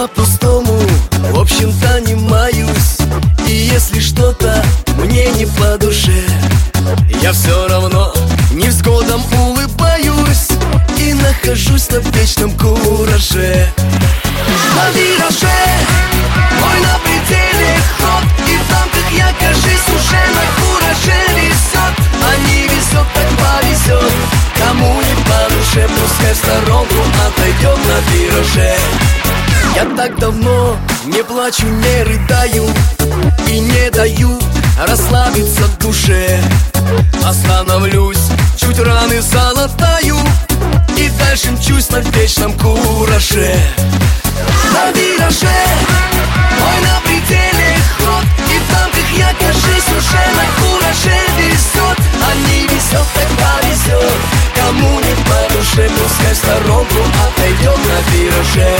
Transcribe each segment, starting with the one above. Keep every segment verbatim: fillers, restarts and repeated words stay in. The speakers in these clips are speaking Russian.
по-пустому, в общем-то, не маюсь. И если что-то мне не по душе, я все равно невзгодам улыбаюсь и нахожусь на вечном кураже. На вираже мой на пределе ход, и там, как я, кажись, уже на кураже везет. А не везет, так повезет. Кому не по душе, пускай в сторонку отойдет на вираже. Я так давно не плачу, не рыдаю и не даю расслабиться душе. Остановлюсь, чуть раны залатаю и дальше мчусь на вечном кураже. На вираже мой на пределе ход, и там, как я, кажись, уже на кураже везет. А не везет, так повезет. Кому не по душе, пускай в сторонку отойдет на вираже.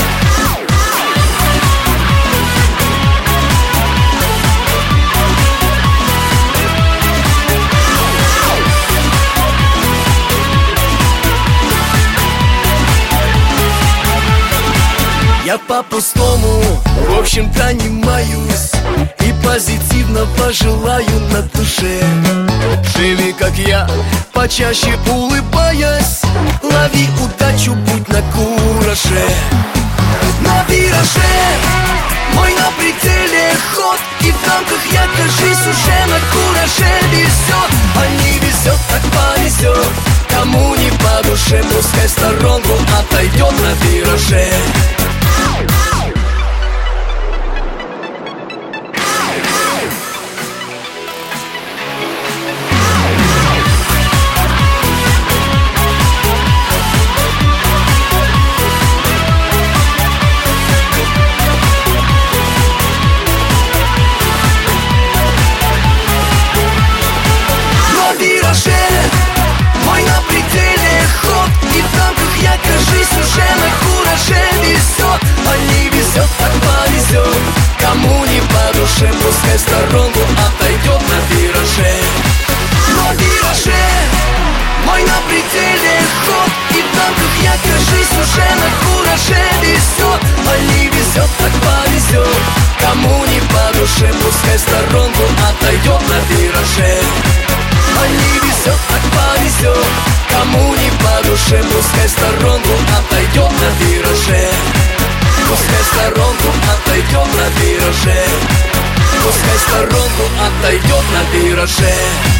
Я по-пустому, в общем-то, не маюсь и позитивного желаю на душе. Живи, как я, почаще улыбаясь, лови удачу, будь на кураже. На вираже мой на пределе ход, и там, как я, кажись, уже на кураже везет. А не везет, так повезет. Кому не по душе, пускай в сторонку отойдет на вираже. Мой на пределе ход, и там, как я, кажись, уже на кураже везет. А не везет, так повезет. Кому не по душе, пускай в сторонку отойдет на вираже. На вираже мой на пределе ход, и там, как я, кажись, уже на кураже везет. А не везет, так повезет. Кому не по душе, пускай в сторонку отойдет на вираже. А не везет, так повезет. Кому не по душе, пускай в сторонку отойдет на вираже. Пускай в сторонку отойдет на вираже. Пускай в сторонку отойдет на вираже.